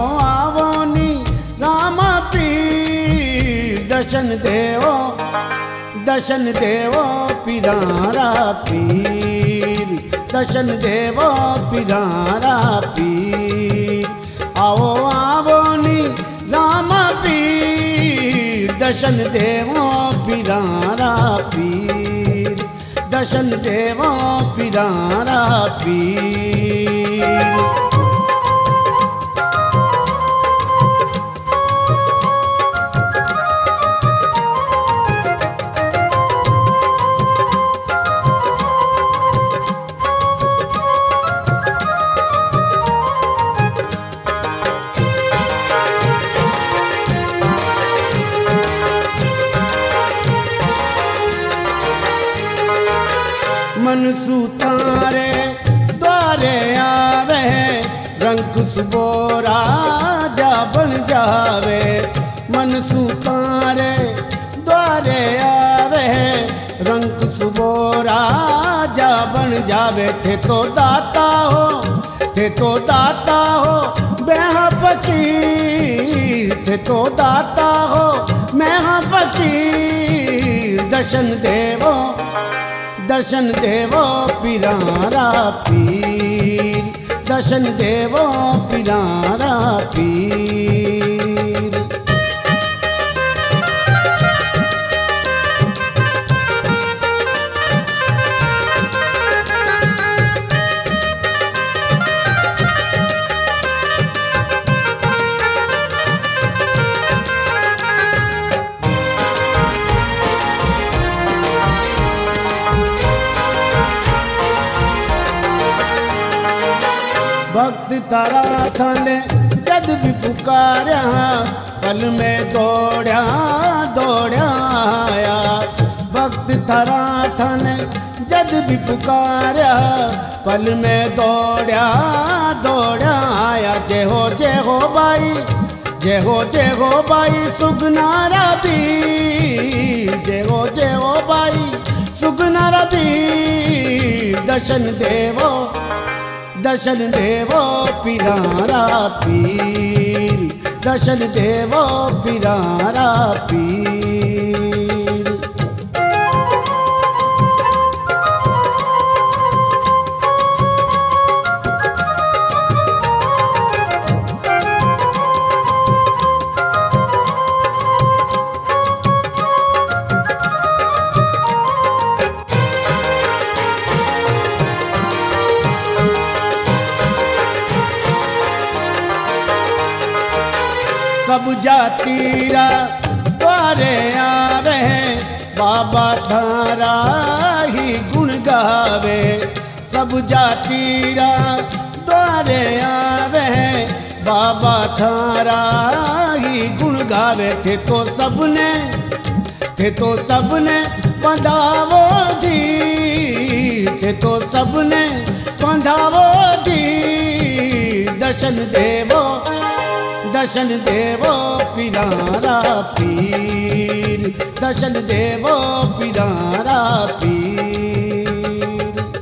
आवो नी राम पीर दर्शन देवो पीरारा पीर दर्शन देवो पीरारा पीर आओ आवो नी राम पीर दर्शन देवो पीरारा पीर दर्शन देवो पीरारा पीर। मन सुतारे द्वारे आवे रंग सुबोरा जा बन जावे मन सुतारे द्वारे आवे रंग सुबोरा जा बन जावे थे तो दाता हो बेहा फकीर थे तो दाता हो मैं हाँ फकीर दर्शन देवो पीरारा पीर दर्शन देवो पीरारा पीर। भक्त तारा थाने जद भी पुकार्या पल में दौड़ा आया भक्त तारा थाने जद भी पुकार्या पल में दौड़ा आया जय हो भाई सुगनारा बीर जय हो भाई सुगनारा बीर दर्शन देवो पीरारा पीर दर्शन देवो पीरारा पीर। सब जातीरा द्वारे आवे बाबा थारा ही गुण गावे सब जातीरा द्वारे आवे बाबा थारा ही गुण गावे थे तो सबने बंधावो धीर थे तो सबने बंधावो धीर दर्शन देवो पीरारा पीर दर्शन देवो पीरारा पीर।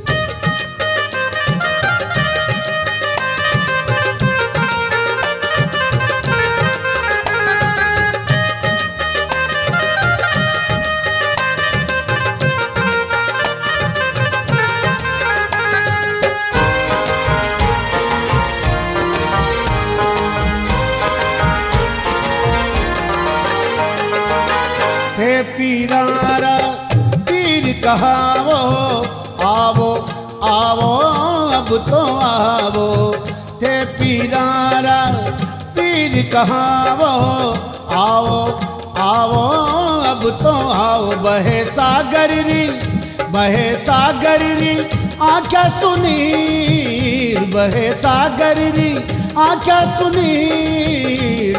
हे पीरारा पीर कहावो आवो अब तो आवो थे पीरारा पीर कहावो आओ अब तो आओ बहे सागर री आँखें सुनीर बहे सागर री आँखें सुनीर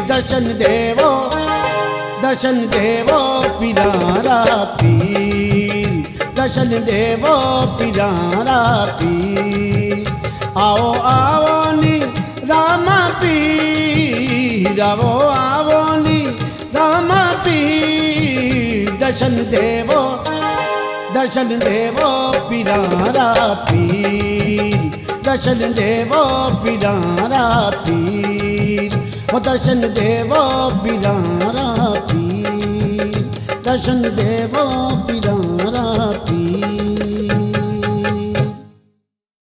दर्शन देवो पीरारा पीर दर्शन देवो पीरारा पीर। आओ नी राम पीर आओ नी राम पीर दर्शन देवो पीरारा पीर दर्शन देवो पीरारा पीर। ओ दर्शन देवो पिरारा पीर, दर्शन देवो पिरारा